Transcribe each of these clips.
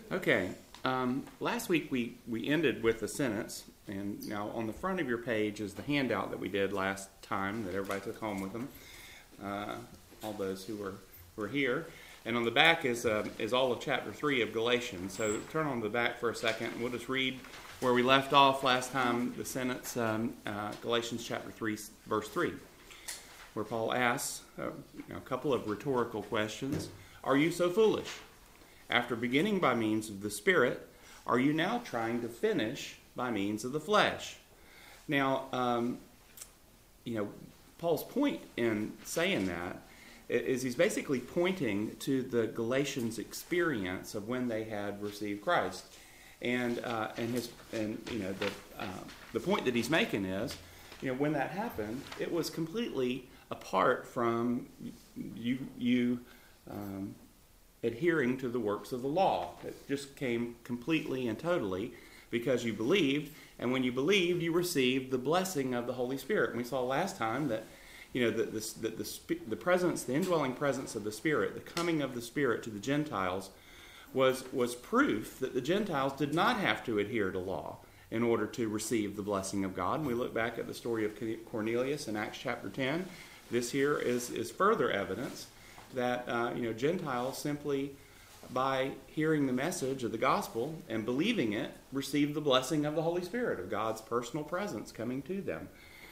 Okay, last week we ended with a sentence, and now on the front of your page is the handout that we did last time that everybody took home with them, all those who were here. And on the back is all of chapter 3 of Galatians. So turn on the back for a second, and we'll just read where we left off last time, the sentence, Galatians chapter 3, verse 3, where Paul asks a couple of rhetorical questions. Are you so foolish? After beginning by means of the Spirit, are you now trying to finish by means of the flesh? Now, Paul's point in saying that is he's basically pointing to the Galatians' experience of when they had received Christ, and the point that he's making is, when that happened, it was completely apart from you adhering to the works of the law. It just came completely and totally because you believed, and when you believed, you received the blessing of the Holy Spirit. And we saw last time that the presence, the indwelling presence of the Spirit, the coming of the Spirit to the Gentiles was proof that the Gentiles did not have to adhere to law in order to receive the blessing of God. And we look back at the story of Cornelius in Acts chapter 10. This here is further evidence that Gentiles simply by hearing the message of the gospel and believing it receive the blessing of the Holy Spirit, of God's personal presence coming to them.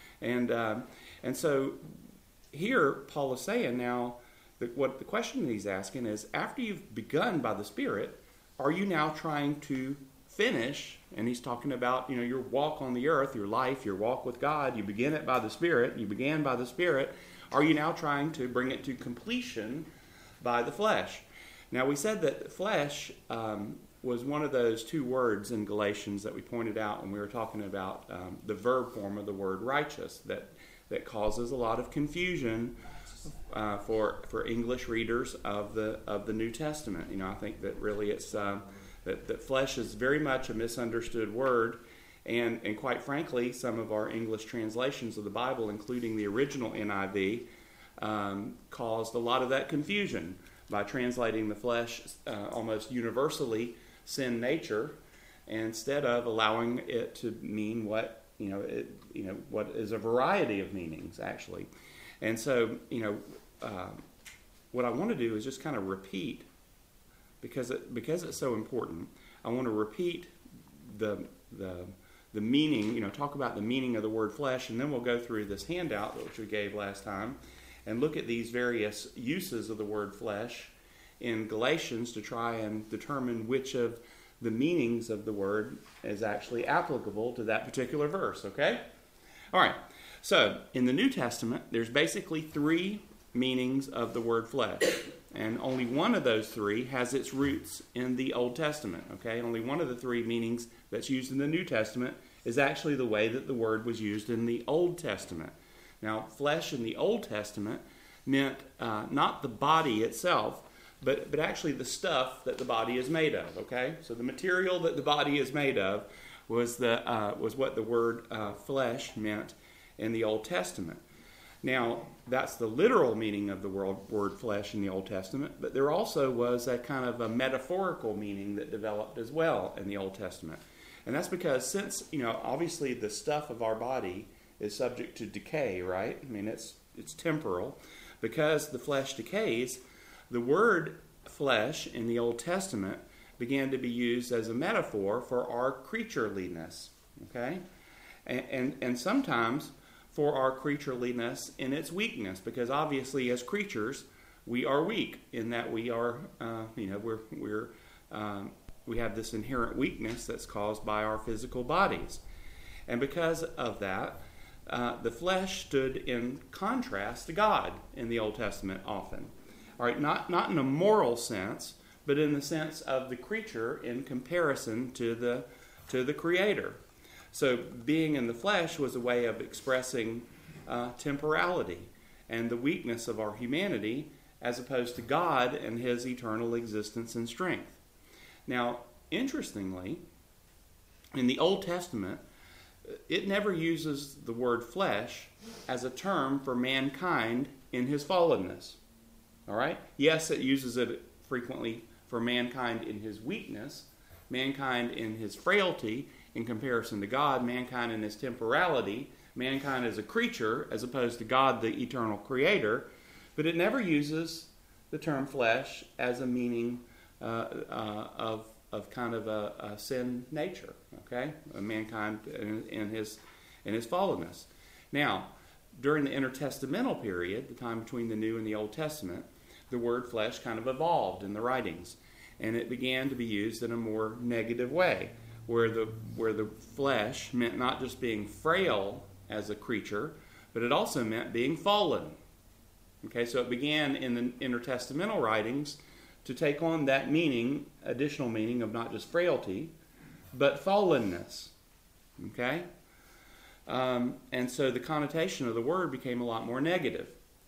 And so here Paul is saying now what the question that he's asking is, after you've begun by the Spirit, are you now trying to finish? And he's talking about your walk on the earth, your life, your walk with God. You begin it by the Spirit. You began by the Spirit. Are you now trying to bring it to completion by the flesh? Now, we said that flesh was one of those two words in Galatians that we pointed out when we were talking about the verb form of the word righteous that causes a lot of confusion for English readers of the New Testament. I think that really it's that flesh is very much a misunderstood word. And quite frankly, some of our English translations of the Bible, including the original NIV, caused a lot of that confusion by translating the flesh almost universally sin nature, instead of allowing it to mean what what is a variety of meanings actually. And so what I want to do is just kind of repeat, because it's so important. I want to repeat the meaning, talk about the meaning of the word flesh, and then we'll go through this handout which we gave last time and look at these various uses of the word flesh in Galatians to try and determine which of the meanings of the word is actually applicable to that particular verse, okay? All right, so in the New Testament, there's basically three meanings of the word flesh, and only one of those three has its roots in the Old Testament, okay? Only one of the three meanings that's used in the New Testament is actually the way that the word was used in the Old Testament. Now, flesh in the Old Testament meant not the body itself, but actually the stuff that the body is made of, okay? So the material that the body is made of was what the word flesh meant in the Old Testament. Now, that's the literal meaning of the word flesh in the Old Testament, but there also was a kind of a metaphorical meaning that developed as well in the Old Testament. And that's because since, obviously the stuff of our body is subject to decay, right? I mean, it's temporal. Because the flesh decays, the word flesh in the Old Testament began to be used as a metaphor for our creatureliness, okay? And sometimes for our creatureliness in its weakness, because obviously as creatures we are weak in that we are, we have this inherent weakness that's caused by our physical bodies, and because of that, the flesh stood in contrast to God in the Old Testament often. All right, not in a moral sense, but in the sense of the creature in comparison to the Creator. So being in the flesh was a way of expressing temporality and the weakness of our humanity, as opposed to God and His eternal existence and strength. Now, interestingly, in the Old Testament, it never uses the word flesh as a term for mankind in his fallenness. All right? Yes, it uses it frequently for mankind in his weakness, mankind in his frailty in comparison to God, mankind in his temporality, mankind as a creature as opposed to God, the eternal creator. But it never uses the term flesh as a meaning of kind of a sin nature, okay? Mankind in his fallenness. Now, during the intertestamental period, the time between the New and the Old Testament, the word flesh kind of evolved in the writings, and it began to be used in a more negative way, where the flesh meant not just being frail as a creature, but it also meant being fallen. Okay, so it began in the intertestamental writings to take on that meaning, additional meaning of not just frailty, but fallenness. Okay? And so the connotation of the word became a lot more negative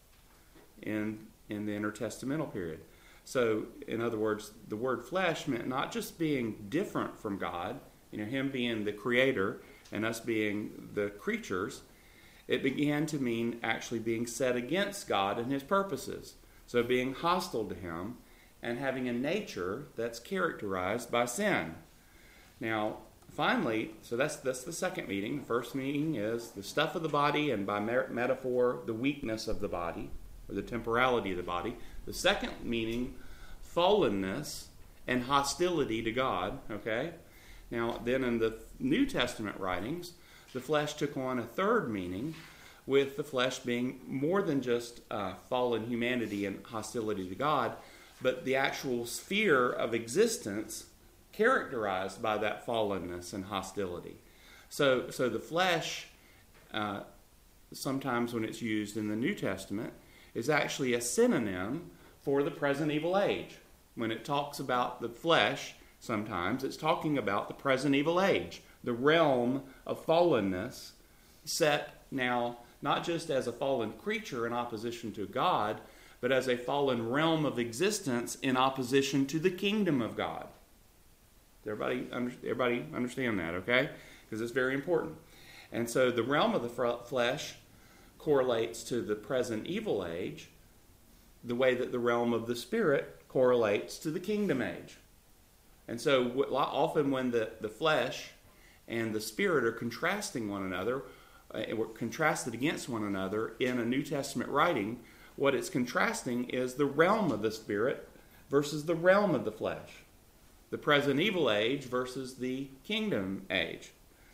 in the intertestamental period. So, in other words, the word flesh meant not just being different from God, him being the creator and us being the creatures. It began to mean actually being set against God and his purposes. So being hostile to him and having a nature that's characterized by sin. Now, finally, so that's the second meaning. The first meaning is the stuff of the body, and by metaphor, the weakness of the body, or the temporality of the body. The second meaning, fallenness and hostility to God. Okay? Now, then in the New Testament writings, the flesh took on a third meaning, with the flesh being more than just fallen humanity and hostility to God, but the actual sphere of existence characterized by that fallenness and hostility. So the flesh, sometimes when it's used in the New Testament, is actually a synonym for the present evil age. When it talks about the flesh, sometimes it's talking about the present evil age, the realm of fallenness, set now not just as a fallen creature in opposition to God, but as a fallen realm of existence in opposition to the kingdom of God. Everybody understand that, okay? Because it's very important. And so the realm of the flesh correlates to the present evil age the way that the realm of the spirit correlates to the kingdom age. And so often when the flesh and the spirit are contrasting one another, contrasted against one another in a New Testament writing, what it's contrasting is the realm of the spirit versus the realm of the flesh. The present evil age versus the kingdom age.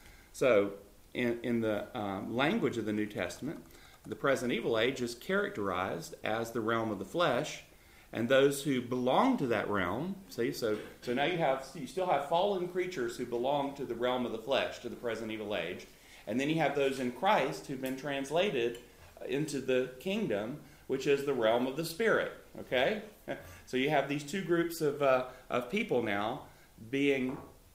So, in the language of the New Testament, the present evil age is characterized as the realm of the flesh, and those who belong to that realm, see, so now you still have fallen creatures who belong to the realm of the flesh, to the present evil age, and then you have those in Christ who've been translated into the kingdom, which is the realm of the spirit. Okay? So you have these two groups of people now being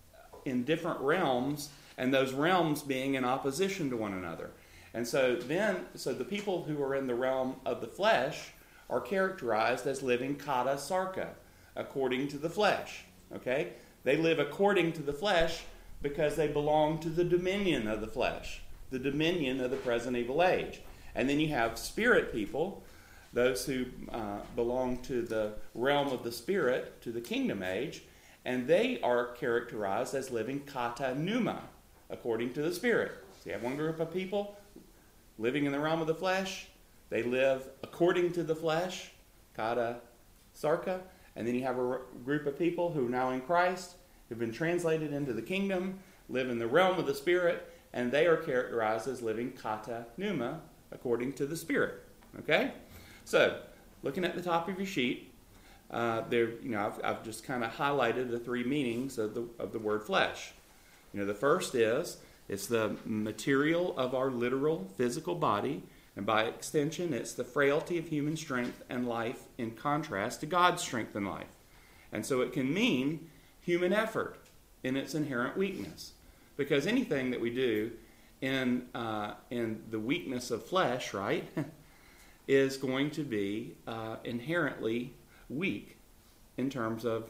in different realms, and those realms being in opposition to one another. And so the people who are in the realm of the flesh are characterized as living kata sarka, according to the flesh. Okay? They live according to the flesh because they belong to the dominion of the flesh, the dominion of the present evil age. And then you have spirit people, those who belong to the realm of the spirit, to the kingdom age, and they are characterized as living kata pneuma, according to the spirit. So you have one group of people living in the realm of the flesh. They live according to the flesh, kata sarka, and then you have a group of people who are now in Christ, who've been translated into the kingdom, live in the realm of the spirit, and they are characterized as living kata pneuma, according to the spirit. Okay? So, looking at the top of your sheet, I've just kind of highlighted the three meanings of the word flesh. The first is it's the material of our literal physical body, and by extension, it's the frailty of human strength and life in contrast to God's strength and life. And so it can mean human effort in its inherent weakness, because anything that we do in the weakness of flesh, right, is going to be inherently weak in terms of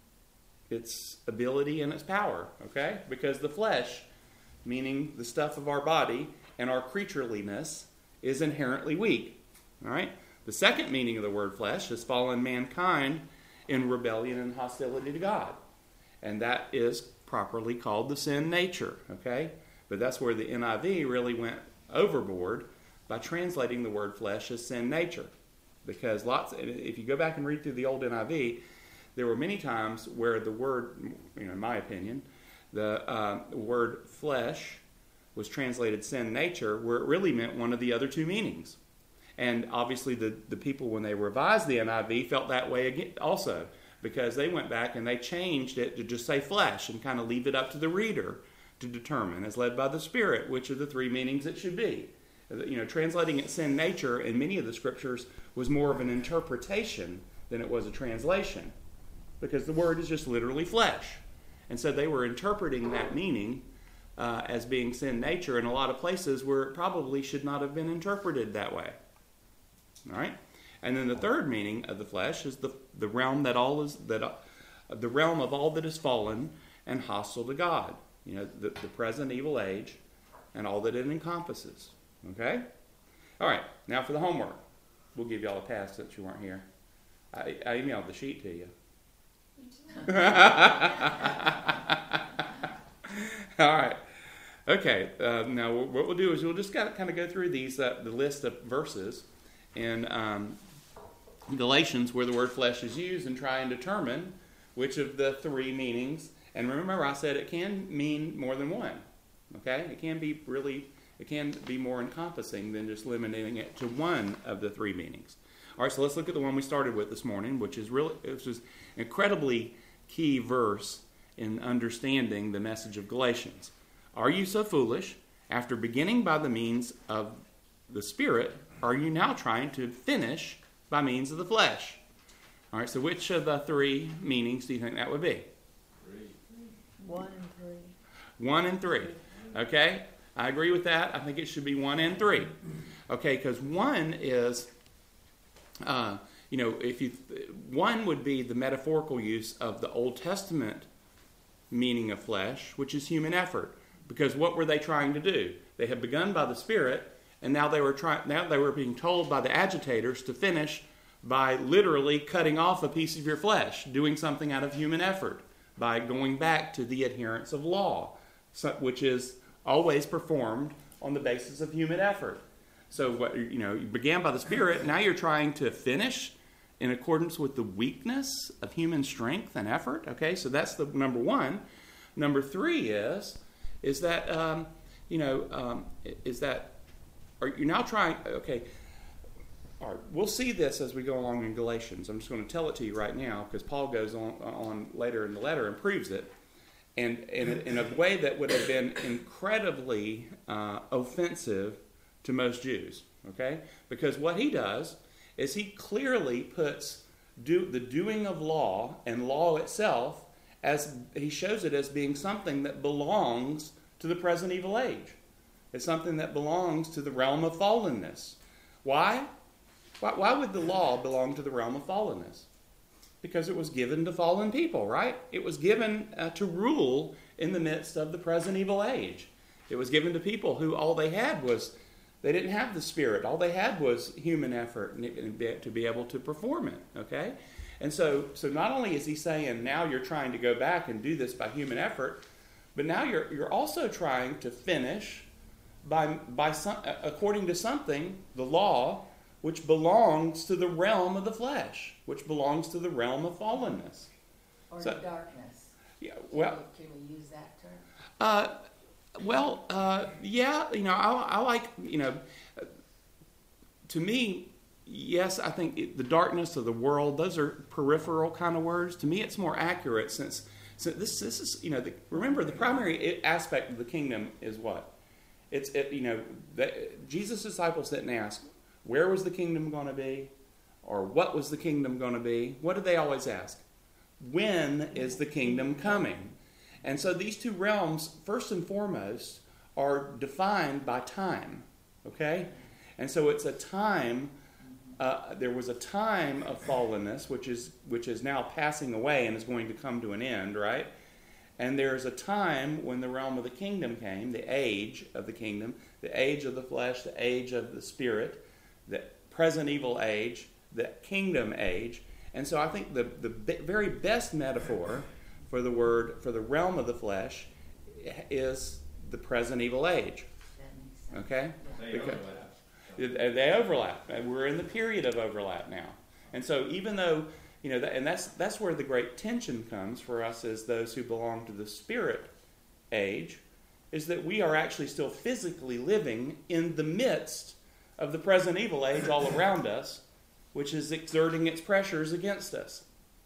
its ability and its power, okay? Because the flesh, meaning the stuff of our body and our creatureliness, is inherently weak, all right? The second meaning of the word flesh is fallen mankind in rebellion and hostility to God. And that is properly called the sin nature, okay? But that's where the NIV really went overboard by translating the word flesh as sin nature. Because if you go back and read through the old NIV, there were many times where the word, in my opinion, the word flesh was translated sin nature, where it really meant one of the other two meanings. And obviously the people, when they revised the NIV, felt that way again also, because they went back and they changed it to just say flesh and kind of leave it up to the reader to determine, as led by the Spirit, which of the three meanings it should be. Translating it sin nature in many of the scriptures was more of an interpretation than it was a translation, because the word is just literally flesh. And so they were interpreting that meaning as being sin nature in a lot of places where it probably should not have been interpreted that way. All right? And then the third meaning of the flesh is the realm the realm of all that is fallen and hostile to God. The present evil age and all that it encompasses. Okay? All right. Now for the homework. We'll give y'all a pass since you weren't here. I emailed the sheet to you. All right. Okay. Now what we'll do is we'll just kind of go through these the list of verses in Galatians where the word flesh is used and try and determine which of the three meanings. And remember, I said it can mean more than one. Okay? It can be more encompassing than just limiting it to one of the three meanings. All right, so let's look at the one we started with this morning, which is incredibly key verse in understanding the message of Galatians. Are you so foolish? After beginning by the means of the Spirit, are you now trying to finish by means of the flesh? All right, so which of the three meanings do you think that would be? 1 and 3. 1 and 3. Okay, I agree with that. I think it should be 1 and 3. Okay, because 1 is, one would be the metaphorical use of the Old Testament meaning of flesh, which is human effort. Because what were they trying to do? They had begun by the Spirit, and now they were being told by the agitators to finish by literally cutting off a piece of your flesh, doing something out of human effort, by going back to the adherence of law, which is always performed on the basis of human effort. So you began by the Spirit, now you're trying to finish in accordance with the weakness of human strength and effort. Okay, so that's the number 1. Number 3 is that are you now trying? Okay, all right. We'll see this as we go along in Galatians. I'm just going to tell it to you right now because Paul goes on later in the letter and proves it, and in a way that would have been incredibly offensive to most Jews. Okay, because what he does is he clearly puts the doing of law and law itself as he shows it as being something that belongs to the present evil age. It's something that belongs to the realm of fallenness. Why? Why would the law belong to the realm of fallenness? Because it was given to fallen people, right? It was given to rule in the midst of the present evil age. It was given to people who all they had was, they didn't have the Spirit. All they had was human effort to be able to perform it, okay? And so not only is he saying now you're trying to go back and do this by human effort, but now you're also trying to finish by some, according to something, the law, which belongs to the realm of the flesh, which belongs to the realm of fallenness. Or the darkness. Yeah, well, can we use that term? Yeah, I like, to me, yes, I think the darkness of the world, those are peripheral kind of words. To me, it's more accurate since this is, remember, the primary aspect of the kingdom is what? Jesus' disciples didn't ask, where was the kingdom going to be? Or what was the kingdom going to be? What did they always ask? When is the kingdom coming? And so these two realms, first and foremost, are defined by time. Okay? And so it's a time, there was a time of fallenness, which is now passing away and is going to come to an end, right? And there's a time when the realm of the kingdom came, the age of the kingdom, the age of the flesh, the age of the Spirit, the present evil age, the kingdom age. And so I think the very best metaphor for the realm of the flesh is the present evil age. That makes sense. Okay? They overlap. They overlap. And we're in the period of overlap now. And so even though, and that's where the great tension comes for us as those who belong to the spirit age, is that we are actually still physically living in the midst of the present evil age all around us, which is exerting its pressures against us.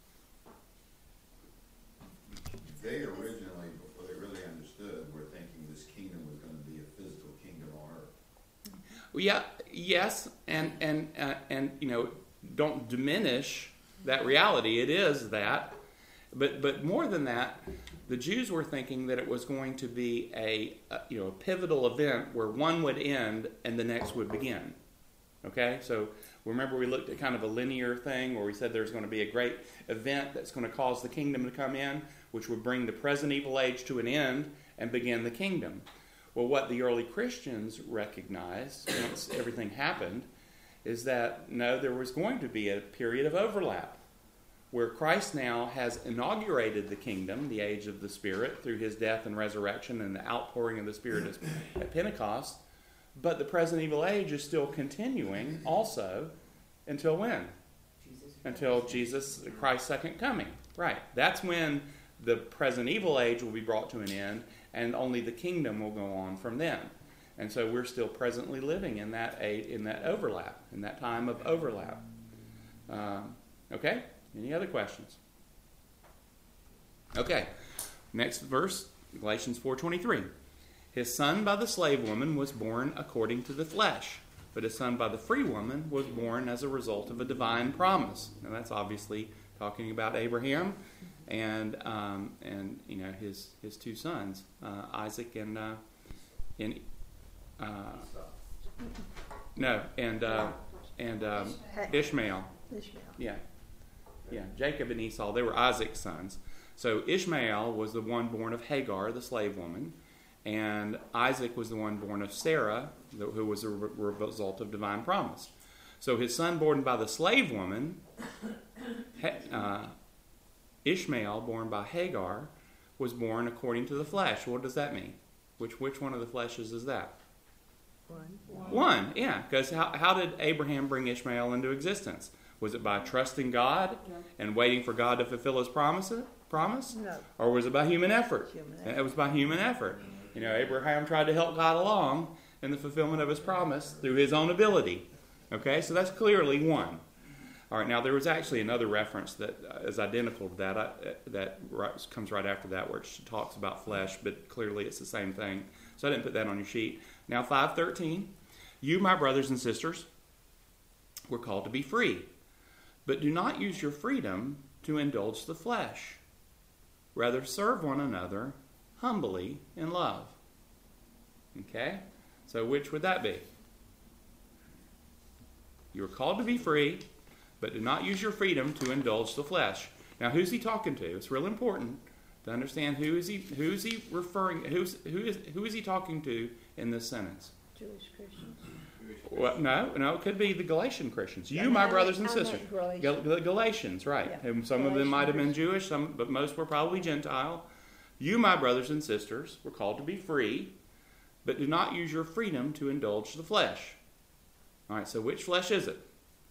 They originally, before they really understood, were thinking this kingdom was going to be a physical kingdom on earth. Yeah, yes, and don't diminish that reality. It is that, but more than that, the Jews were thinking that it was going to be a pivotal event where one would end and the next would begin. Okay, so remember we looked at kind of a linear thing where we said there's going to be a great event that's going to cause the kingdom to come in, which would bring the present evil age to an end and begin the kingdom. Well, what the early Christians recognized once everything happened is that, no, there was going to be a period of overlap where Christ now has inaugurated the kingdom, the age of the Spirit, through his death and resurrection and the outpouring of the Spirit at Pentecost. But the present evil age is still continuing also until when? Until Jesus Christ's second coming. Right. That's when the present evil age will be brought to an end, and only the kingdom will go on from then. And so we're still presently living in that age, in that overlap, in that time of overlap. Okay? Any other questions? Okay. Next verse, Galatians 4:23. His son by the slave woman was born according to the flesh, but his son by the free woman was born as a result of a divine promise. Now that's obviously talking about Abraham and his two sons, Isaac and Ishmael. Yeah, Jacob and Esau. They were Isaac's sons. So Ishmael was the one born of Hagar, the slave woman, and Isaac was the one born of Sarah, who was a result of divine promise. So his son born by the slave woman, Ishmael, born by Hagar, was born according to the flesh. What does that mean? Which one of the fleshes is that? One, yeah. Because how did Abraham bring Ishmael into existence? Was it by trusting God and waiting for God to fulfill his promise? No. Or was it by human effort? It was by human effort. Abraham tried to help God along in the fulfillment of his promise through his own ability. Okay, so that's clearly one. All right, now there was actually another reference that is identical to that comes right after that, where it talks about flesh, but clearly it's the same thing. So I didn't put that on your sheet. Now 5:13, you, my brothers and sisters, were called to be free, but do not use your freedom to indulge the flesh. Rather, serve one another humbly in love. Okay? So which would that be? You are called to be free, but do not use your freedom to indulge the flesh. Now, who's he talking to? It's real important to understand who is he referring, who is he talking to in this sentence? Jewish Christians. Well, no, it could be the Galatian Christians. You, my brothers and sisters. The Galatians, right. Yeah. And some of them might have been Jewish, but most were probably Gentile. You, my brothers and sisters, were called to be free, but do not use your freedom to indulge the flesh. All right, so which flesh is it?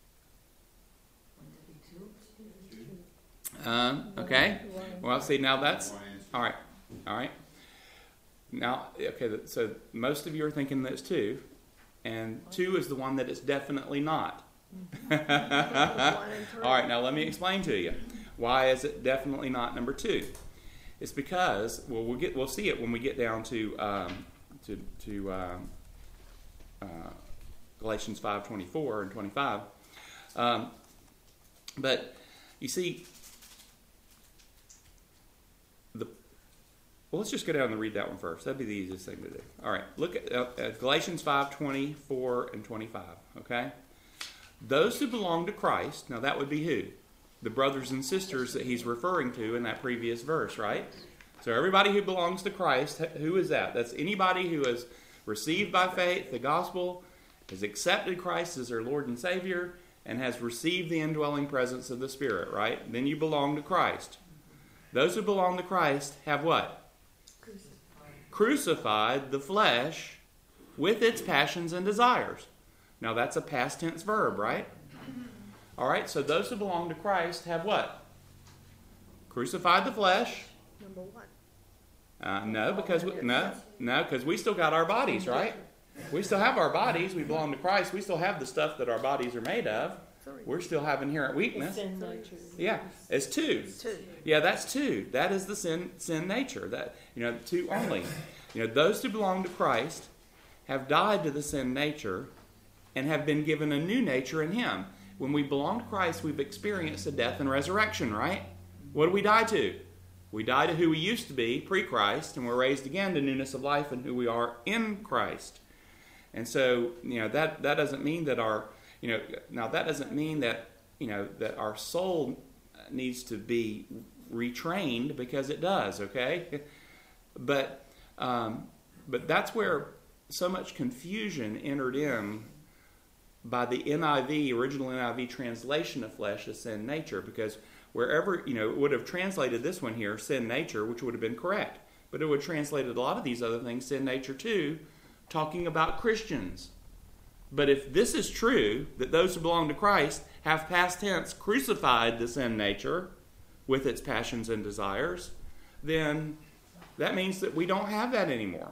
Okay. Well, see, now that's... All right. Now, okay, so most of you are thinking that's two, and two is the one that it's definitely not. All right, now let me explain to you. Why is it definitely not number two? It's because, we'll see it when we get down to Galatians 5:24 and 25. But you see, let's just go down and read that one first. That'd be the easiest thing to do. All right, look at Galatians 5:24 and 25. Okay, those who belong to Christ. Now that would be who? The brothers and sisters that he's referring to in that previous verse, right? So everybody who belongs to Christ, who is that? That's anybody who has received by faith the gospel, has accepted Christ as their Lord and Savior, and has received the indwelling presence of the Spirit, right? Then you belong to Christ. Those who belong to Christ have what? Crucified the flesh with its passions and desires. Now that's a past tense verb, right? All right, so those who belong to Christ have what? Crucified the flesh. Number one. No, because we still got our bodies, right? We still have our bodies. We belong to Christ. We still have the stuff that our bodies are made of. We still have inherent weakness. Sin nature. Yeah, it's two. Two. Yeah, that's two. That is the sin nature. That, two only. Those who belong to Christ have died to the sin nature and have been given a new nature in Him. When we belong to Christ, we've experienced a death and resurrection, right? What do we die to? We die to who we used to be pre-Christ, and we're raised again to newness of life and who we are in Christ. And so, that doesn't mean that our, now that doesn't mean that, that our soul needs to be retrained, because it does, okay? But that's where so much confusion entered in by the NIV, original NIV translation of flesh as sin nature, because wherever, it would have translated this one here, sin nature, which would have been correct, but it would have translated a lot of these other things, sin nature too, talking about Christians. But if this is true, that those who belong to Christ have past tense crucified the sin nature with its passions and desires, then that means that we don't have that anymore.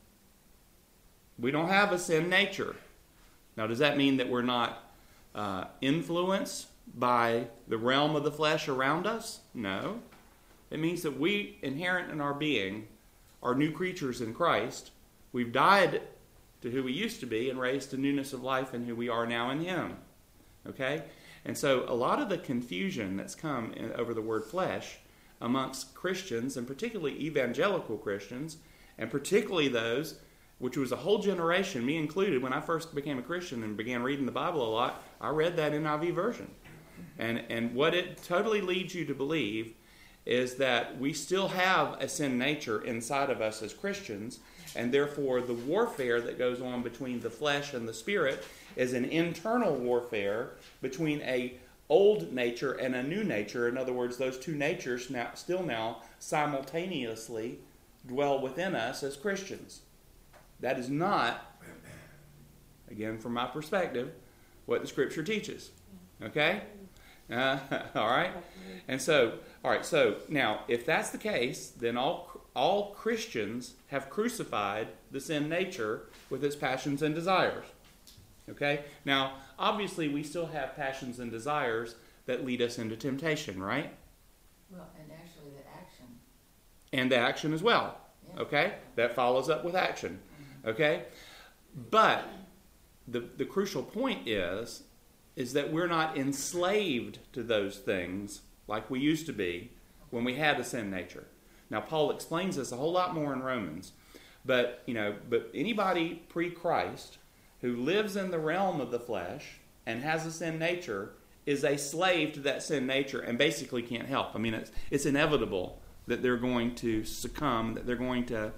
We don't have a sin nature. Now, does that mean that we're not influenced by the realm of the flesh around us? No. It means that we, inherent in our being, are new creatures in Christ. We've died to who we used to be and raised to newness of life in who we are now in Him. Okay? And so a lot of the confusion that's come over the word flesh amongst Christians, and particularly evangelical Christians, and particularly those, which was a whole generation, me included, when I first became a Christian and began reading the Bible a lot, I read that NIV version. And what it totally leads you to believe is that we still have a sin nature inside of us as Christians, and therefore the warfare that goes on between the flesh and the spirit is an internal warfare between a old nature and a new nature. In other words, those two natures now simultaneously dwell within us as Christians. That is not, again, from my perspective, what the Scripture teaches. Okay? All right? And so, all right, so now, if that's the case, then all Christians have crucified the sin nature with its passions and desires. Okay? Now, obviously, we still have passions and desires that lead us into temptation, right? Well, and actually the action. And the action as well. Yeah. Okay? That follows up with action. Okay? But the crucial point is that we're not enslaved to those things like we used to be when we had a sin nature. Now, Paul explains this a whole lot more in Romans. But anybody pre-Christ who lives in the realm of the flesh and has a sin nature is a slave to that sin nature and basically can't help. I mean, it's inevitable that they're going to succumb, that they're going to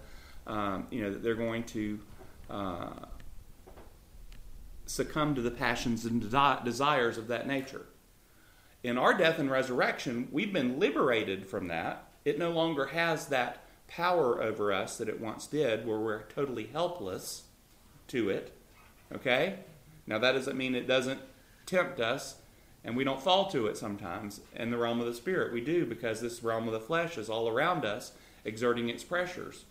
succumb to the passions and desires of that nature. In our death and resurrection, we've been liberated from that. It no longer has that power over us that it once did, where we're totally helpless to it. Okay? Now, that doesn't mean it doesn't tempt us, and we don't fall to it sometimes. In the realm of the spirit, we do, because this realm of the flesh is all around us, exerting its pressures.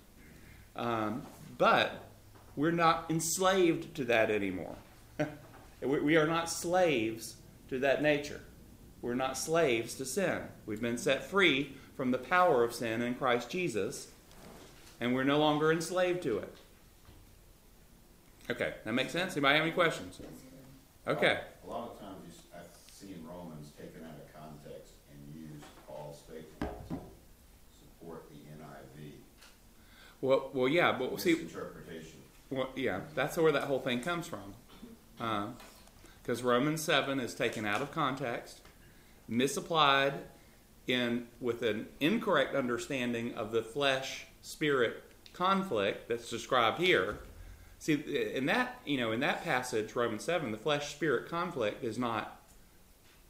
But we're not enslaved to that anymore. We are not slaves to that nature. We're not slaves to sin. We've been set free from the power of sin in Christ Jesus, and we're no longer enslaved to it. Okay, that makes sense? Anybody have any questions? Okay. A lot of times I've seen Romans taken out of context and used Paul's statement to support the NIV. Well, yeah, but see, Misinterpretation. well, yeah, that's where that whole thing comes from. Because Romans 7 is taken out of context, misapplied with an incorrect understanding of the flesh-spirit conflict that's described here. See, in that passage, Romans 7, the flesh-spirit conflict is not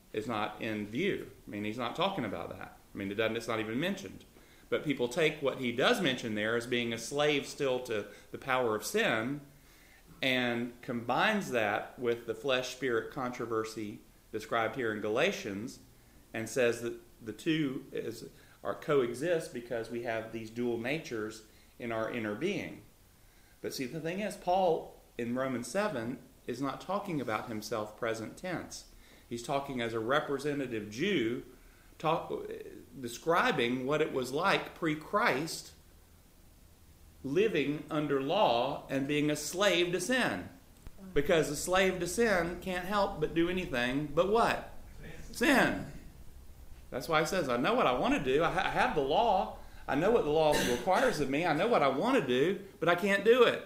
is not in view. I mean, he's not talking about that. I mean, it's not even mentioned. But people take what he does mention there as being a slave still to the power of sin, and combines that with the flesh-spirit controversy described here in Galatians, and says that the two are coexist because we have these dual natures in our inner being. But see, the thing is, Paul in Romans 7 is not talking about himself present tense. He's talking as a representative Jew, describing what it was like pre-Christ, living under law and being a slave to sin. Because a slave to sin can't help but do anything but what? Sin. That's why he says, I know what I want to do. I have the law. I know what the law requires of me. I know what I want to do, but I can't do it.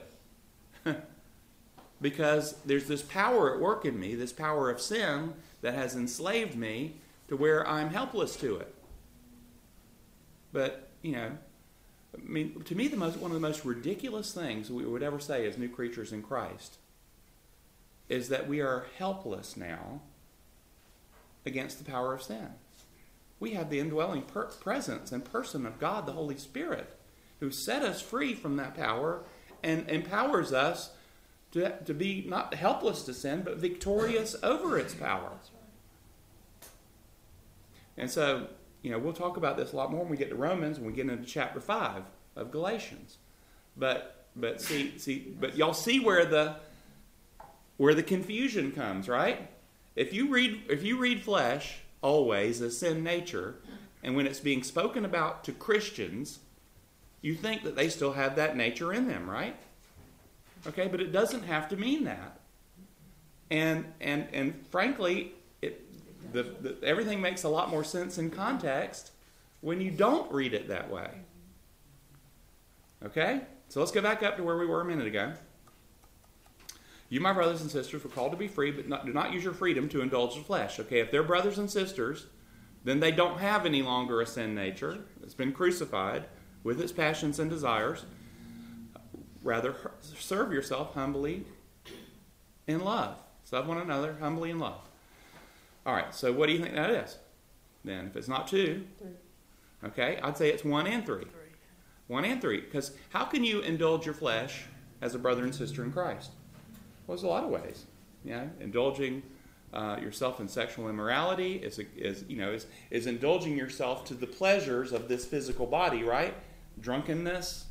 Because there's this power at work in me, this power of sin that has enslaved me to where I'm helpless to it. But, I mean, to me, one of the most ridiculous things we would ever say as new creatures in Christ is that we are helpless now against the power of sin. We have the indwelling presence and person of God, the Holy Spirit, who set us free from that power and empowers us to be not helpless to sin, but victorious over its power. And so, we'll talk about this a lot more when we get to Romans, when we get into chapter 5 of Galatians. But y'all see where the confusion comes, right? If you read flesh always as sin nature, and when it's being spoken about to Christians, you think that they still have that nature in them, right? Okay, but it doesn't have to mean that. And frankly, everything makes a lot more sense in context when you don't read it that way. Okay? So let's go back up to where we were a minute ago. You, my brothers and sisters, were called to be free, but do not use your freedom to indulge the flesh. Okay, if they're brothers and sisters, then they don't have any longer a sin nature. It's been crucified with its passions and desires. Rather, serve yourself humbly in love. Love one another humbly in love. All right, so what do you think that is? Then, if it's not 2, okay, I'd say it's 1 and 3. 1 and 3. Because how can you indulge your flesh as a brother and sister in Christ? Well, there's a lot of ways. Indulging yourself in sexual immorality is indulging yourself to the pleasures of this physical body, right? Drunkenness.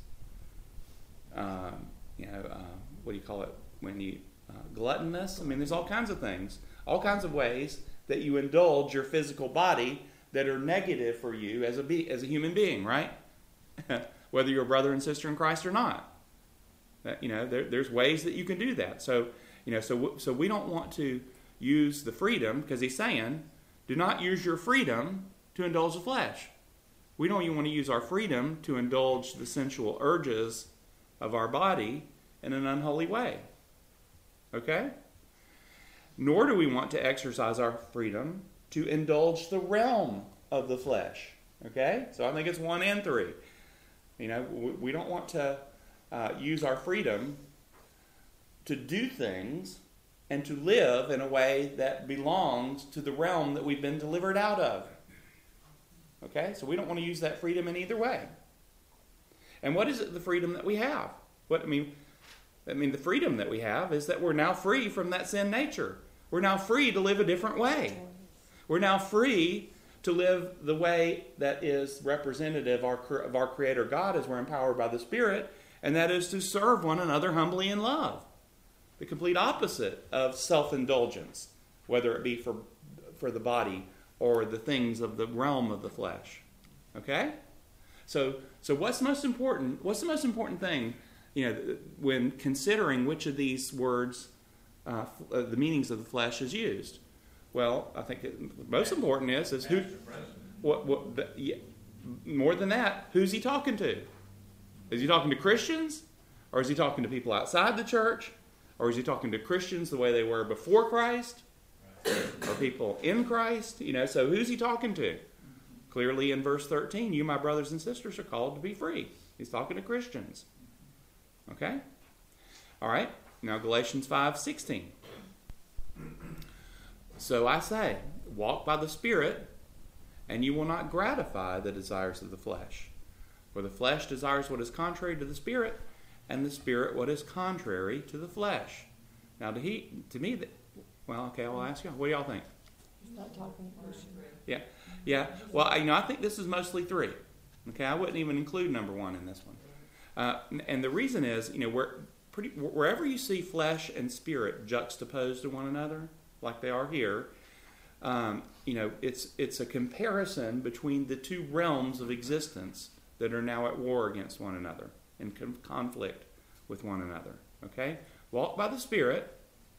What do you call it when you gluttonous? I mean, there's all kinds of things, all kinds of ways that you indulge your physical body that are negative for you as a human being, right? Whether you're a brother and sister in Christ or not. There's ways that you can do that. So we don't want to use the freedom, because he's saying, do not use your freedom to indulge the flesh. We don't even want to use our freedom to indulge the sensual urges of our body in an unholy way. Okay? Nor do we want to exercise our freedom to indulge the realm of the flesh. Okay? So I think it's 1 and 3. We don't want to use our freedom to do things and to live in a way that belongs to the realm that we've been delivered out of. Okay? So we don't want to use that freedom in either way. And what is it, the freedom that we have? The freedom that we have is that we're now free from that sin nature. We're now free to live a different way. We're now free to live the way that is representative of our Creator God as we're empowered by the Spirit, and that is to serve one another humbly in love. The complete opposite of self-indulgence, whether it be for the body or the things of the realm of the flesh. Okay? So what's the most important? What's the most important thing, when considering which of these words, the meanings of the flesh is used? Well, I think the most important is who. More than that, who's he talking to? Is he talking to Christians, or is he talking to people outside the church, or is he talking to Christians the way they were before Christ, or people in Christ? So who's he talking to? Clearly in verse 13, you, my brothers and sisters, are called to be free. He's talking to Christians. Okay? All right. Now Galatians 5:16. So I say, walk by the Spirit, and you will not gratify the desires of the flesh. For the flesh desires what is contrary to the Spirit, and the Spirit what is contrary to the flesh. Now, to me, well, okay, I'll ask you. What do y'all think? He's not talking person. Yeah. Well, I think this is mostly 3. Okay, I wouldn't even include number 1 in this one. And the reason is, wherever you see flesh and spirit juxtaposed to one another, like they are here, it's a comparison between the 2 realms of existence that are now at war against one another, in conflict with one another. Okay? Walk by the Spirit.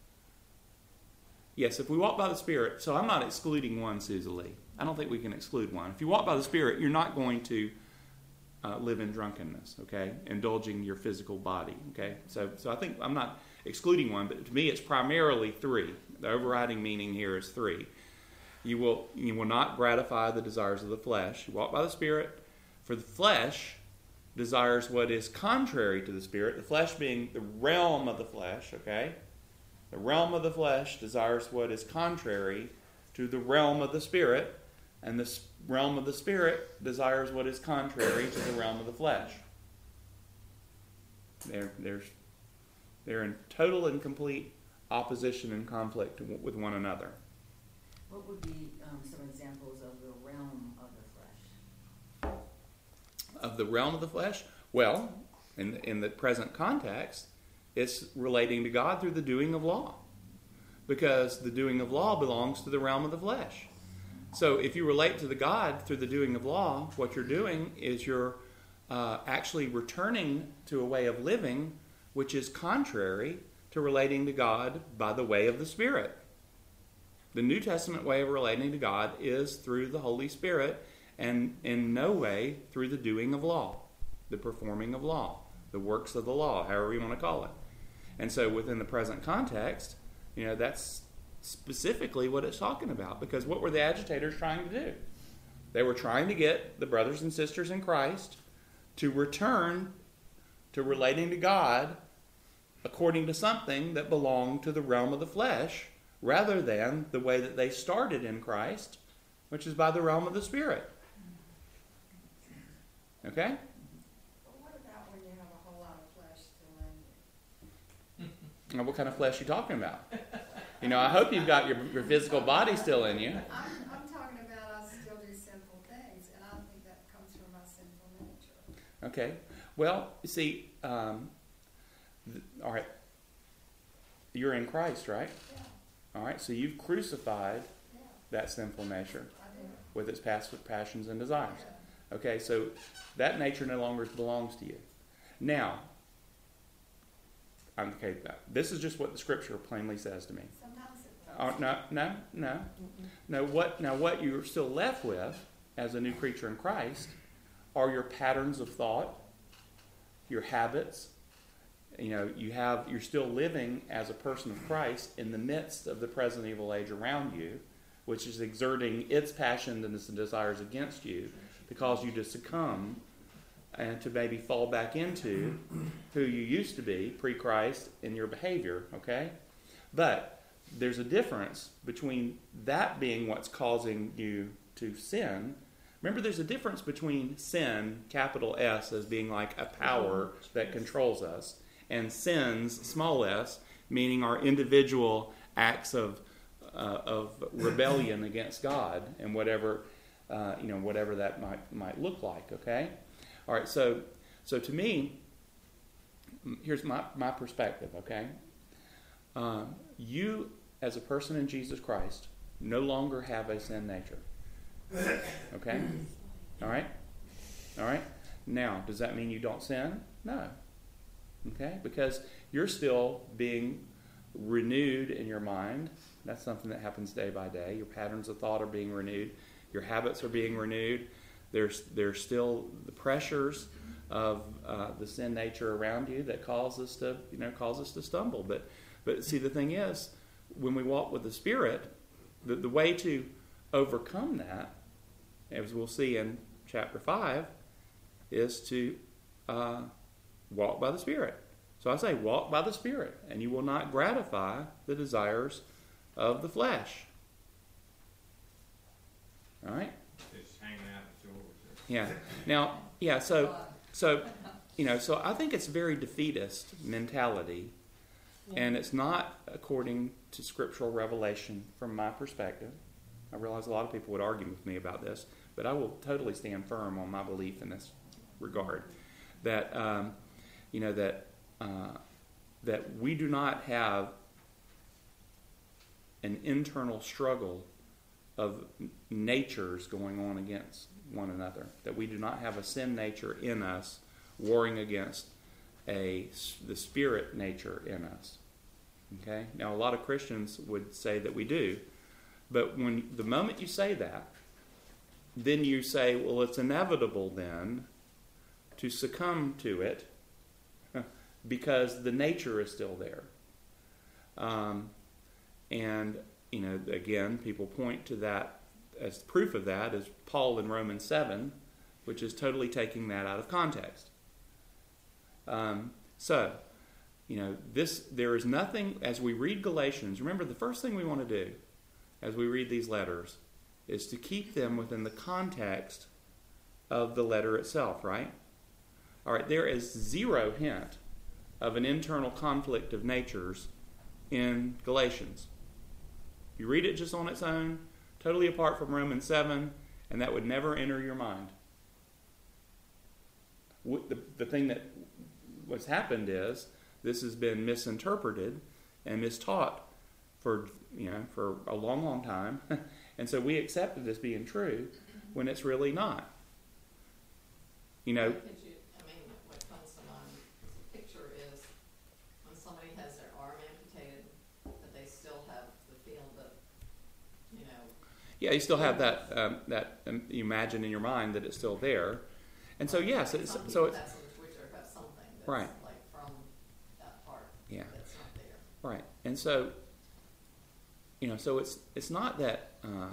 Yes, if we walk by the Spirit, so I'm not excluding one, Susie Lee. I don't think we can exclude one. If you walk by the Spirit, you're not going to live in drunkenness, okay? Indulging your physical body, okay? So I think I'm not excluding one, but to me it's primarily 3. The overriding meaning here is 3. You will not gratify the desires of the flesh. You walk by the Spirit. For the flesh desires what is contrary to the Spirit, the flesh being the realm of the flesh, okay? The realm of the flesh desires what is contrary to the realm of the Spirit, and the realm of the Spirit desires what is contrary to the realm of the flesh. They're in total and complete opposition and conflict with one another. What would be some examples of the realm of the flesh? Of the realm of the flesh? Well, in the present context, it's relating to God through the doing of law. Because the doing of law belongs to the realm of the flesh. So if you relate to the God through the doing of law, what you're doing is you're actually returning to a way of living which is contrary to relating to God by the way of the Spirit. The New Testament way of relating to God is through the Holy Spirit, and in no way through the doing of law, the performing of law, the works of the law, however you want to call it. And so within the present context, that's specifically what it's talking about. Because what were the agitators trying to do? They were trying to get the brothers and sisters in Christ to return to relating to God according to something that belonged to the realm of the flesh, rather than the way that they started in Christ, which is by the realm of the Spirit. Okay? But what about when you have a whole lot of flesh still in you? Now, what kind of flesh are you talking about? I hope you've got your physical body still in you. I'm talking about I still do sinful things, and I think that comes from my sinful nature. Okay. Well, you see, all right. You're in Christ, right? Yeah. All right. So you've crucified Yeah. that sinful nature I do. with its passions and desires. Yeah. Okay. So that nature no longer belongs to you. Now, okay. This is just what the Scripture plainly says to me. Sometimes it does. No. What you're still left with as a new creature in Christ are your patterns of thought, your habits. You're still living as a person of Christ in the midst of the present evil age around you, which is exerting its passions and its desires against you to cause you to succumb and to maybe fall back into who you used to be pre-Christ in your behavior, okay? But there's a difference between that being what's causing you to sin. Remember, there's a difference between sin, capital S, as being like a power that controls us, and sins, small s, meaning our individual acts of rebellion against God and whatever that might look like. Okay, all right. So to me, here's my perspective. Okay, you as a person in Jesus Christ no longer have a sin nature. Okay, all right. Now, does that mean you don't sin? No. Okay, because you're still being renewed in your mind. That's something that happens day by day. Your patterns of thought are being renewed. Your habits are being renewed. There's still the pressures of the sin nature around you that cause us to stumble. But see, the thing is, when we walk with the Spirit, the way to overcome that, as we'll see in chapter 5, is to walk by the Spirit. So I say, walk by the Spirit, and you will not gratify the desires of the flesh. All right? It's hanging out at yours. Yeah. Now, so I think it's very defeatist mentality, and it's not according to scriptural revelation from my perspective. I realize a lot of people would argue with me about this, but I will totally stand firm on my belief in this regard. That that we do not have an internal struggle of natures going on against one another. That we do not have a sin nature in us warring against the spirit nature in us. Okay? Now, a lot of Christians would say that we do, but the moment you say that, then you say, well, it's inevitable then to succumb to it because the nature is still there. And, again, people point to that as proof of that is Paul in Romans 7, which is totally taking that out of context. There is nothing, as we read Galatians, remember the first thing we want to do as we read these letters is to keep them within the context of the letter itself, right? All right, there is zero hint of an internal conflict of natures in Galatians. You read it just on its own, totally apart from Romans 7, and that would never enter your mind. The thing that what's happened is this has been misinterpreted and mistaught for a long, long time, and so we accept it as being true when it's really not. What comes to mind as a picture is when somebody has their arm amputated, but they still have the feeling that, Yeah, you still have that you imagine in your mind that it's still there, and so yes, some so people it's have some Twitter have something that's right. like from that part Yeah. that's not there. Right, and so so it's not that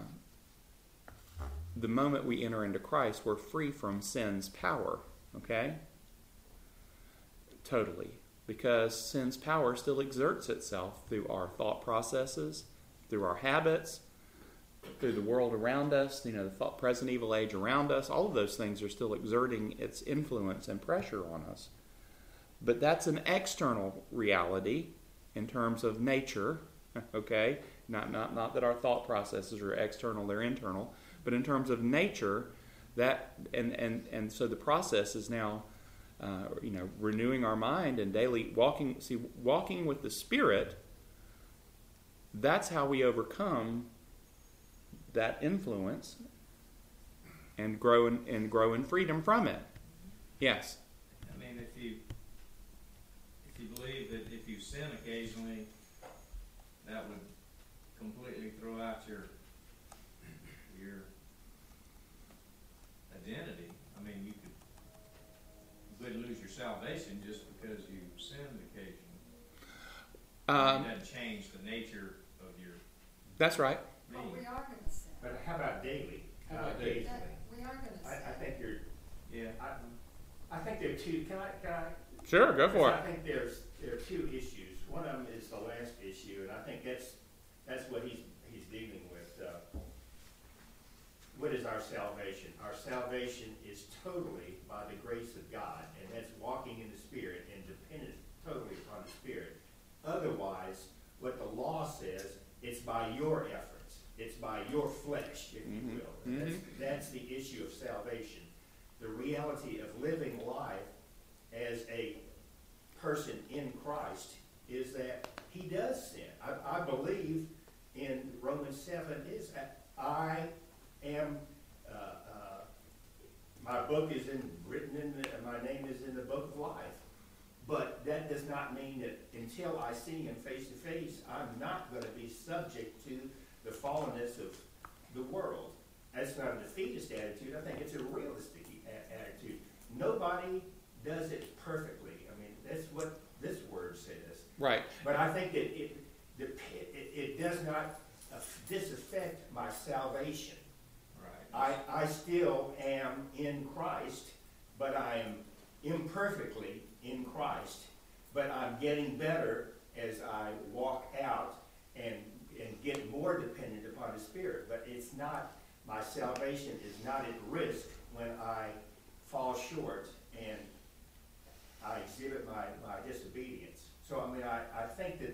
the moment we enter into Christ, we're free from sin's power. Okay, totally, because sin's power still exerts itself through our thought processes, through our habits, through the world around us. The present evil age around us. All of those things are still exerting its influence and pressure on us. But that's an external reality in terms of nature. Okay, not that our thought processes are external; they're internal. But in terms of nature, that and so the process is now, renewing our mind and daily walking. See, walking with the Spirit. That's how we overcome that influence and grow in freedom from it. Yes. If you believe that if you sin occasionally, that would completely throw out your identity. You could lose your salvation just because you sinned occasionally. It doesn't change the nature of your That's right. But being. we are gonna sin. But how about daily? How about Occasionally? We are gonna sin. I think you're. Yeah. I think there are two. Can I? Sure, go for it. I think there are two issues. One of them is the last issue, and I think that's what he's dealing with. What is our salvation? Our salvation is totally by the grace of God, and that's walking in the Spirit and dependent totally upon the Spirit. Otherwise, what the law says, it's by your efforts. It's by your flesh, if you will. And that's the issue of salvation. The reality of living life as a person in Christ is that he does sin. I believe in Romans 7 is that I am, my book is my name is in the book of life. But that does not mean that until I see him face to face, I'm not going to be subject to the fallenness of the world. That's not a defeatist attitude. I think it's a realistic attitude. Nobody does it perfectly. That's what this word says. Right. But I think that it does not disaffect my salvation. Right. I still am in Christ, but I am imperfectly in Christ. But I'm getting better as I walk out and get more dependent upon the Spirit. But it's not my salvation is not at risk when I fall short and I exhibit my disobedience. So, I mean, I think that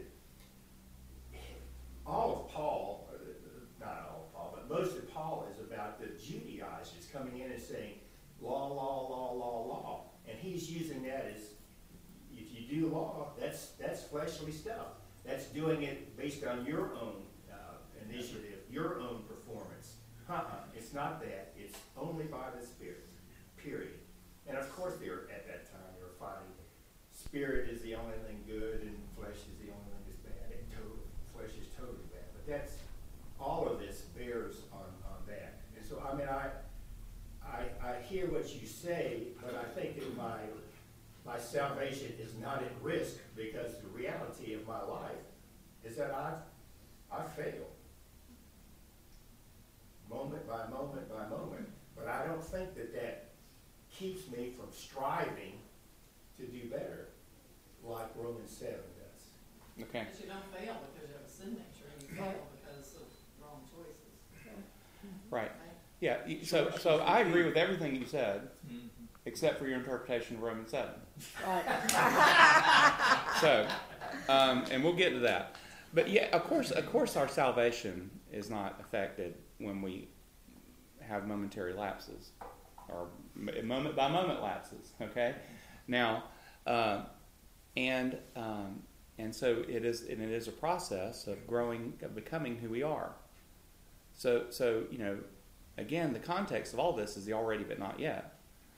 all of Paul, not all of Paul, but most of Paul is about the Judaizers coming in and saying, law, law, law, law, law. And he's using that as, if you do law, that's fleshly stuff. That's doing it based on your own initiative, your own performance. It's not that. It's only by the Spirit, period. And of course, at that time, they were finding Spirit is the only thing good and flesh is the only thing that's bad. And flesh is totally bad. But that's, all of this bears on that. And so, I mean, I hear what you say, but I think that my salvation is not at risk, because the reality of my life is that I fail. Moment by moment by moment. But I don't think that keeps me from striving to do better, like Romans 7 does. Okay. But you don't fail because you have a sin nature, and you fail because of wrong choices. Right. Yeah. So I agree with everything you said, except for your interpretation of Romans 7. Right. So, and we'll get to that. But yeah, of course, our salvation is not affected when we have momentary lapses, or moment by moment lapses. Okay. Now, and so it is a process of growing, of becoming who we are. So again, the context of all this is the already but not yet.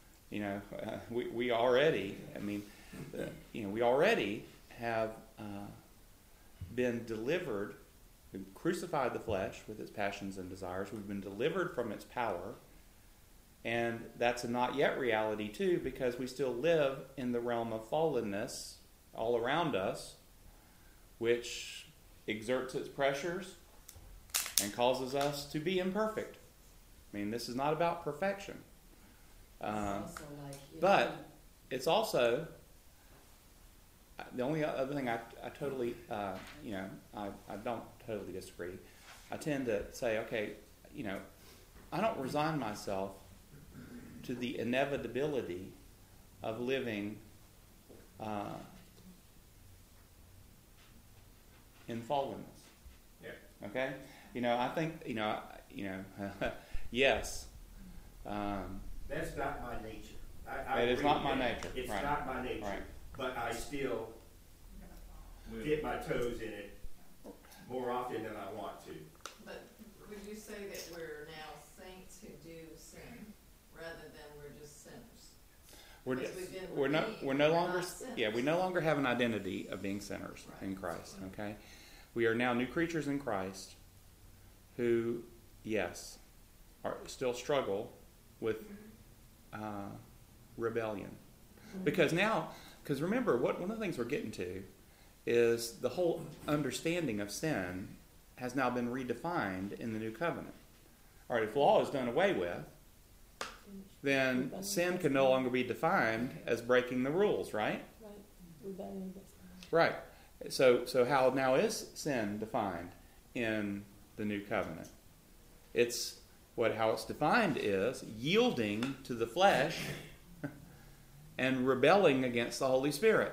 We already, we already have been delivered. We've crucified the flesh with its passions and desires. We've been delivered from its power. And that's a not yet reality too, because we still live in the realm of fallenness all around us, which exerts its pressures and causes us to be imperfect. This is not about perfection. But it's also, the only other thing I totally, I don't totally disagree. I tend to say, okay, I don't resign myself to the inevitability of living in fallenness. Yeah. Okay? I think, yes. That's not my nature. It is not my nature. It's Right. not my nature. Right. But I still dip my toes in it more often than I want to. But would you say that we're now saints who do sin, rather than we're just sinners? Because we've been We're no redeemed, longer not sinners. we no longer have an identity of being sinners in Christ. Okay, we are now new creatures in Christ, who, yes, still struggle with rebellion, because remember, one of the things we're getting to is the whole understanding of sin has now been redefined in the new covenant. All right, if law is done away with, then sin can no longer be defined as breaking the rules, right? Right. Rebellion against God. Right. So how now is sin defined in the new covenant? How it's defined is yielding to the flesh and rebelling against the Holy Spirit.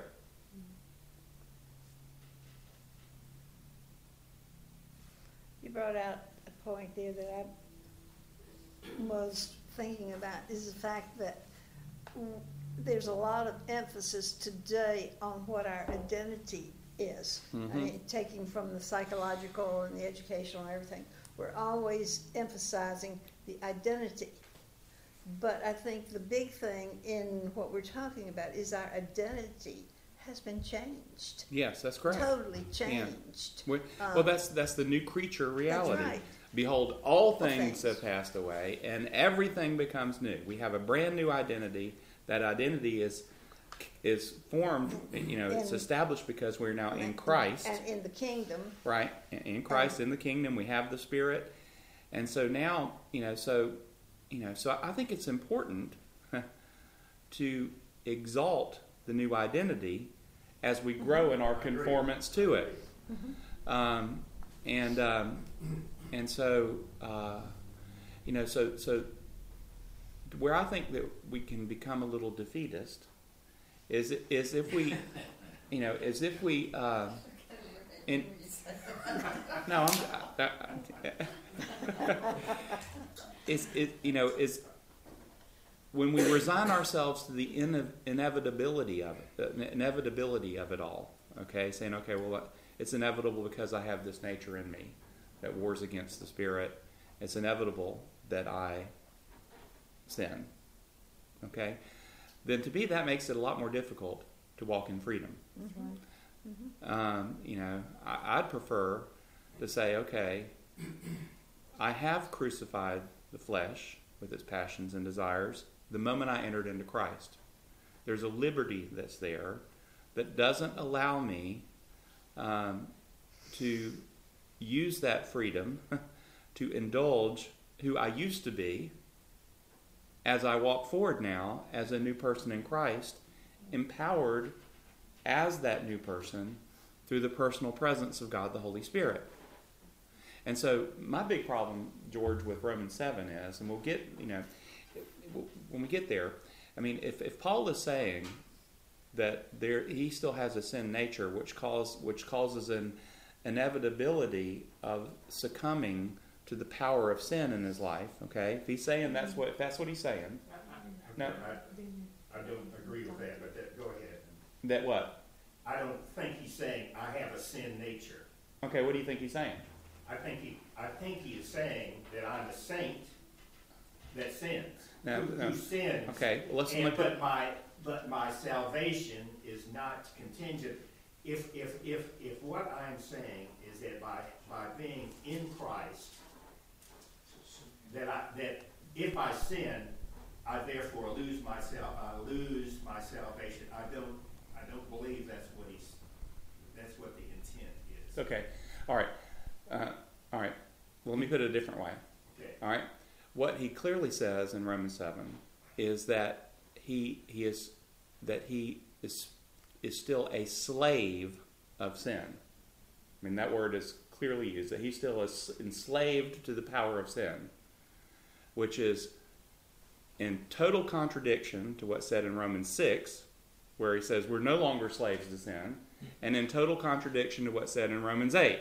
You brought out a point there that I was thinking about, is the fact that there's a lot of emphasis today on what our identity is. Mm-hmm. Taking from the psychological and the educational and everything, we're always emphasizing the identity. But I think the big thing in what we're talking about is our identity has been changed. Yes, that's correct. Totally changed. Well, that's the new creature reality. That's right. Behold, all things have passed away, and everything becomes new. We have a brand new identity. That identity is formed. It's established because we're now in Christ. And in the kingdom. Right, in Christ, in the kingdom, we have the Spirit, and so now, so I think it's important to exalt the new identity as we grow in our conformance to it. So where I think that we can become a little defeatist is if we, as if we, in, no, is when we resign ourselves to the inevitability of it all. Okay, saying, okay, well, it's inevitable because I have this nature in me that wars against the Spirit. It's inevitable that I sin. Okay, then to me that makes it a lot more difficult to walk in freedom. I'd prefer to say, okay, I have crucified the flesh with its passions and desires the moment I entered into Christ. There's a liberty that's there that doesn't allow me to use that freedom to indulge who I used to be as I walk forward now as a new person in Christ, empowered as that new person through the personal presence of God the Holy Spirit. And so my big problem, George, with Romans 7 is, and we'll get, when we get there, I mean, if Paul is saying that he still has a sin nature which causes an inevitability of succumbing to the power of sin in his life, okay? If he's saying that's what he's saying. No. I don't agree with that, but go ahead. That what? I don't think he's saying I have a sin nature. Okay, what do you think he's saying? I think he is saying that I'm a saint that sins. Who sins. Okay, well, but my salvation is not contingent. If what I'm saying is that by being in Christ, that if I sin, I therefore lose my salvation. I don't believe that's what the intent is. Okay, all right. Well, let me put it a different way. Okay. All right. What he clearly says in Romans 7 is that he is still a slave of sin. I mean, that word is clearly used, that he still is enslaved to the power of sin, which is in total contradiction to what's said in Romans 6, where he says we're no longer slaves to sin, and in total contradiction to what's said in Romans 8.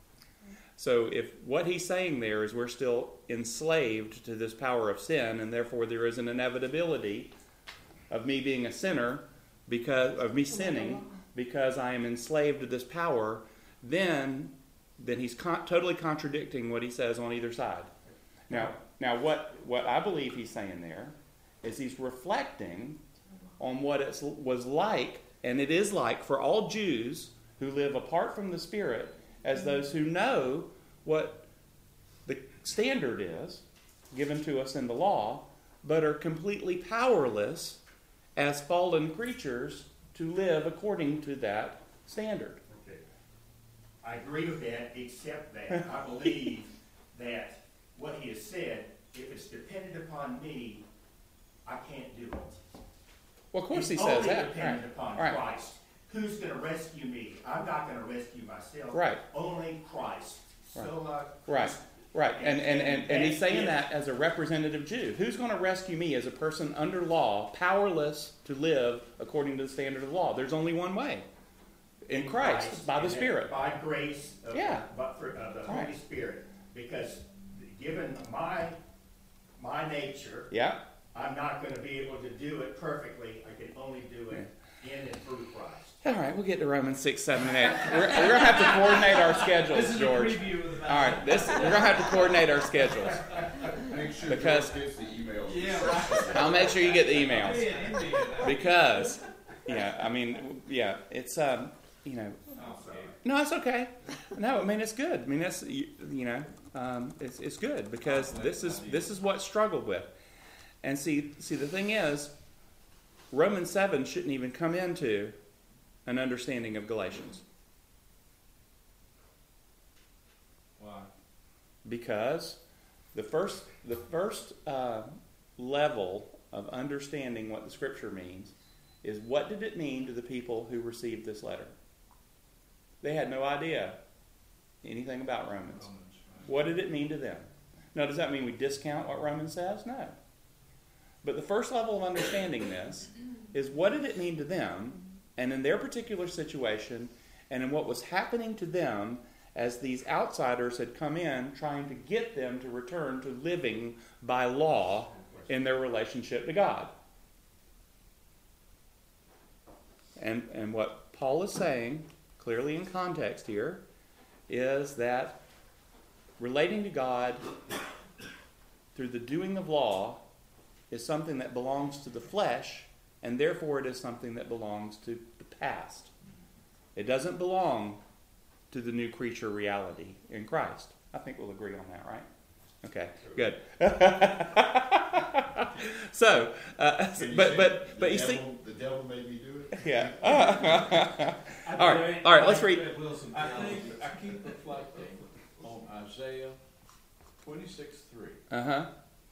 So if what he's saying there is we're still enslaved to this power of sin, and therefore there is an inevitability of me being a sinner, because of me sinning, because I am enslaved to this power, then he's totally contradicting what he says on either side. Now what I believe he's saying there is he's reflecting on what it was like, and it is like for all Jews who live apart from the Spirit, as those who know what the standard is given to us in the law, but are completely powerless as fallen creatures to live according to that standard. Okay. I agree with that, except that I believe that what he has said, if it's dependent upon me, I can't do it. Well, of course he It's says only that. dependent upon Right. Christ. Who's going to rescue me? I'm not going to rescue myself. Right. Only Christ. Right. So, Right. And he's saying that as a representative Jew. Who's going to rescue me as a person under law, powerless to live according to the standard of law? There's only one way. In Christ, by the Spirit. By grace of Yeah. the Holy Spirit. Because given my nature, Yeah. I'm not going to be able to do it perfectly. I can only do it in and through Christ. All right, we'll get to Romans 6, 7, and 8. We're going to have to coordinate our schedules, This is George. a preview of the All right, we're going to have to coordinate our schedules. Make sure Because- George gets the emails. Yeah, right. I'll make sure you get the emails. Yeah, indeed. Because, it's, Oh, sorry. no, it's okay. No, I mean, it's good. I mean, that's, it's good because this is what's struggled with. And see, the thing is, Romans 7 shouldn't even come into an understanding of Galatians. Why? Because the first level of understanding what the Scripture means is what did it mean to the people who received this letter? They had no idea anything about Romans. What did it mean to them? Now, does that mean we discount what Romans says? No. But the first level of understanding this is, what did it mean to them, and in their particular situation, and in what was happening to them as these outsiders had come in trying to get them to return to living by law in their relationship to God. And what Paul is saying, clearly in context here, is that relating to God through the doing of law is something that belongs to the flesh, and therefore it is something that belongs to the past. It doesn't belong to the new creature reality in Christ. I think we'll agree on that, right? Okay, good. So, but you see, the devil made me do it. yeah. All right. Let's read. I keep reflecting on Isaiah 26:3.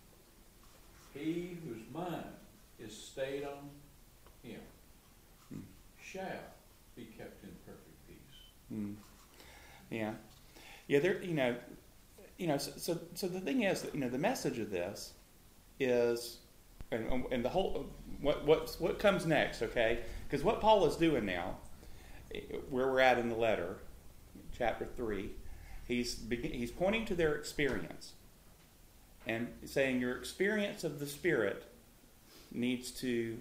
He whose mind is stayed on him shall be kept in perfect peace. Yeah. There. So the thing is that the message of this is, and the whole what comes next, okay? Because what Paul is doing now, where we're at in the letter, chapter 3, he's pointing to their experience and saying your experience of the Spirit needs to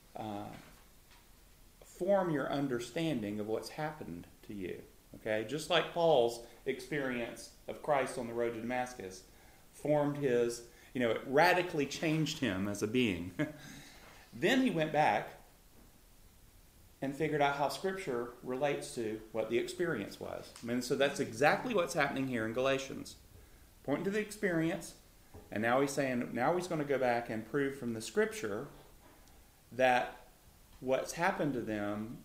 form your understanding of what's happened to you. Okay, just like Paul's experience of Christ on the road to Damascus formed his, it radically changed him as a being. Then he went back and figured out how Scripture relates to what the experience was. So that's exactly what's happening here in Galatians. Pointing to the experience, and now he's saying, now he's going to go back and prove from the Scripture that what's happened to them,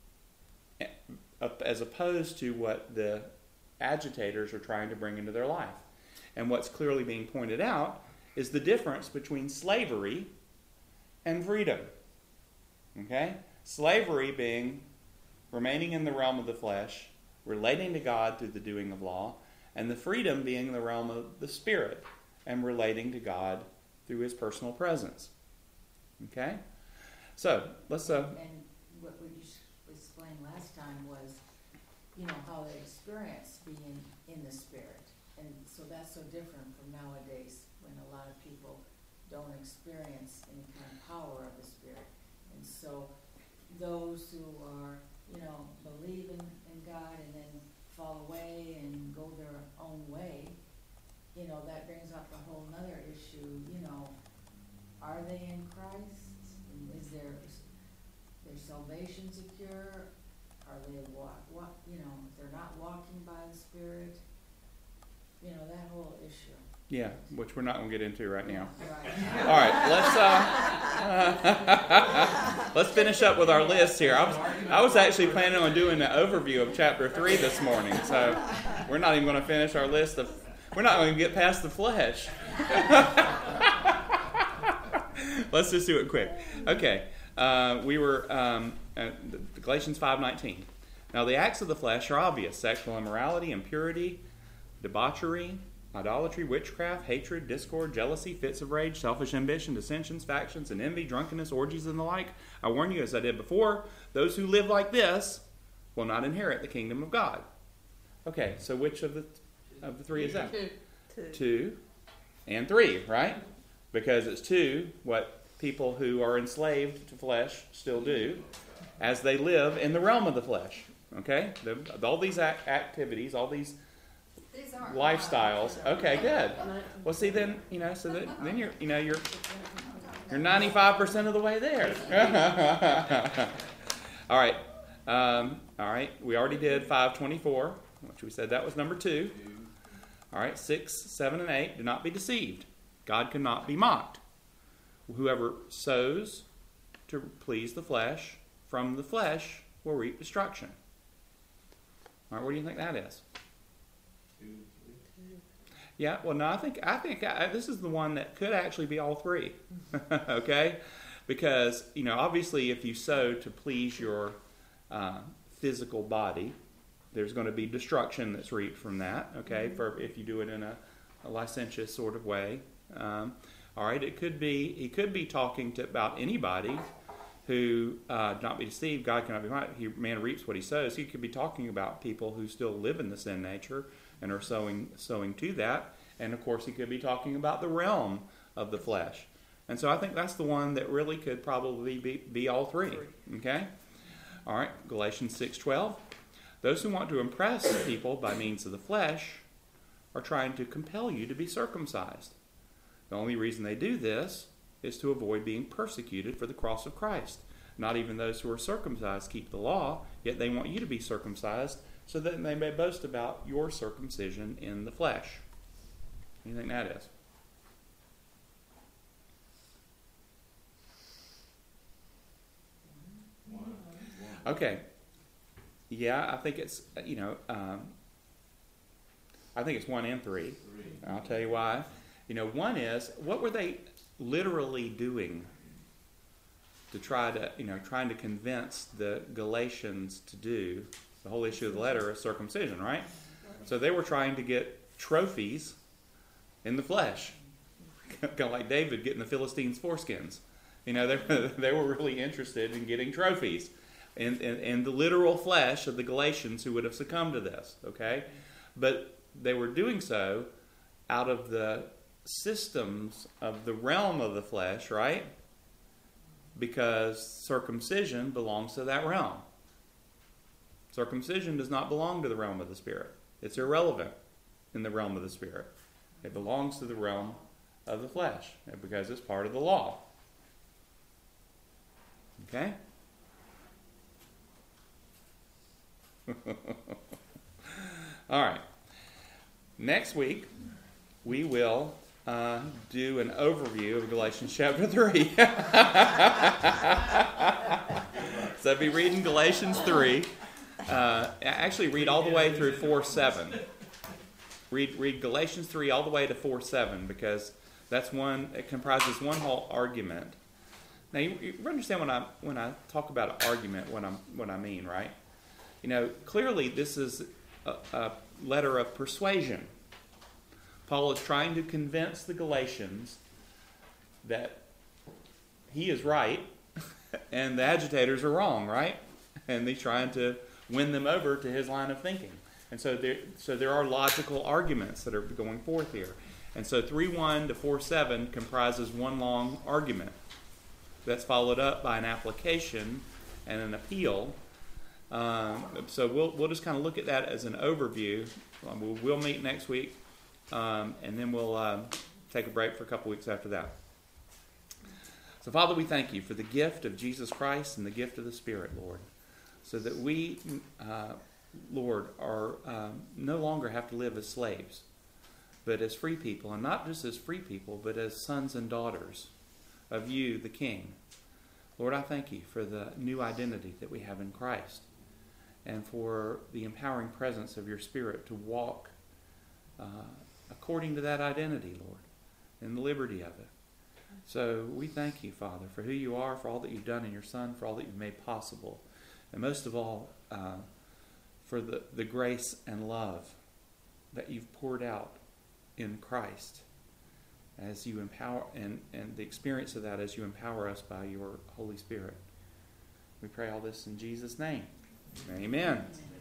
as opposed to what the agitators are trying to bring into their life. And what's clearly being pointed out is the difference between slavery and freedom. Okay? Slavery being remaining in the realm of the flesh, relating to God through the doing of law, and the freedom being the realm of the Spirit and relating to God through His personal presence. Okay? So, let's... And what we just explained last time was, how they experience being in the Spirit. And so that's so different from nowadays, when a lot of people don't experience any kind of power of the Spirit. And so those who are, believe in God and then fall away and go their own way, that brings up a whole other issue. Are they in Christ? And is their salvation secure? Are they if they're not walking by the Spirit? That whole issue. Yeah, which we're not going to get into right now. Right. All right, let's finish up with our list here. I was actually planning on doing an overview of chapter 3 this morning, so we're not even going to finish our list of. We're not going to get past the flesh. Let's just do it quick. Okay, we were Galatians 5:19. Now the acts of the flesh are obvious: sexual immorality, impurity, debauchery, idolatry, witchcraft, hatred, discord, jealousy, fits of rage, selfish ambition, dissensions, factions, and envy, drunkenness, orgies, and the like. I warn you, as I did before, those who live like this will not inherit the kingdom of God. Okay, so which of the three is that? 2 and 3, right? Because it's 2, what people who are enslaved to flesh still do, as they live in the realm of the flesh. Okay? All these activities, all these lifestyles. Okay, good. Well, see, then then you're 95% of the way there. All right. We already did 5:24, which we said that was number 2. All right, 6, 7, and 8. Do not be deceived. God cannot be mocked. Whoever sows to please the flesh, from the flesh will reap destruction. All right, what do you think that is? 2, 3. Yeah, well, no, I think this is the one that could actually be all 3. Okay? Because, obviously if you sow to please your physical body, there's going to be destruction that's reaped from that, okay, for if you do it in a a licentious sort of way. All right, he could be talking about anybody who, not be deceived, God cannot be mocked. Man reaps what he sows. He could be talking about people who still live in the sin nature and are sowing to that. And of course, he could be talking about the realm of the flesh. And so I think that's the one that really could probably be all three. Okay? All right, Galatians 6:12. Those who want to impress people by means of the flesh are trying to compel you to be circumcised. The only reason they do this is to avoid being persecuted for the cross of Christ. Not even those who are circumcised keep the law, yet they want you to be circumcised so that they may boast about your circumcision in the flesh. What do you think that is? Okay. Yeah, I think it's, I think it's 1 and 3. I'll tell you why. One is, what were they literally doing to trying to convince the Galatians to do the whole issue of the letter of circumcision, right? So they were trying to get trophies in the flesh, kind of like David getting the Philistines' foreskins. They were really interested in getting trophies in the literal flesh of the Galatians who would have succumbed to this, okay? But they were doing so out of the systems of the realm of the flesh, right? Because circumcision belongs to that realm. Circumcision does not belong to the realm of the Spirit. It's irrelevant in the realm of the Spirit. It belongs to the realm of the flesh because it's part of the law. Okay? All right. Next week, we will do an overview of Galatians chapter 3. So be reading Galatians 3. Actually, read all the way through 4:7. Read Galatians 3 all the way to 4:7 because it comprises one whole argument. Now, you understand when I talk about an argument, what I mean, right? Clearly this is a letter of persuasion. Paul is trying to convince the Galatians that he is right and the agitators are wrong, right? And he's trying to win them over to his line of thinking. And so there are logical arguments that are going forth here. And so 3:1 to 4:7 comprises one long argument that's followed up by an application and an appeal. So we'll just kind of look at that as an overview. We'll meet next week, and then we'll take a break for a couple weeks after that. So, Father, we thank you for the gift of Jesus Christ and the gift of the Spirit, Lord, so that we, Lord, are no longer have to live as slaves, but as free people, and not just as free people, but as sons and daughters of you, the King. Lord, I thank you for the new identity that we have in Christ and for the empowering presence of your Spirit to walk according to that identity, Lord, in the liberty of it. So we thank you, Father, for who you are, for all that you've done in your Son, for all that you've made possible, and most of all, for the grace and love that you've poured out in Christ as you empower, and the experience of that as you empower us by your Holy Spirit. We pray all this in Jesus' name. Amen.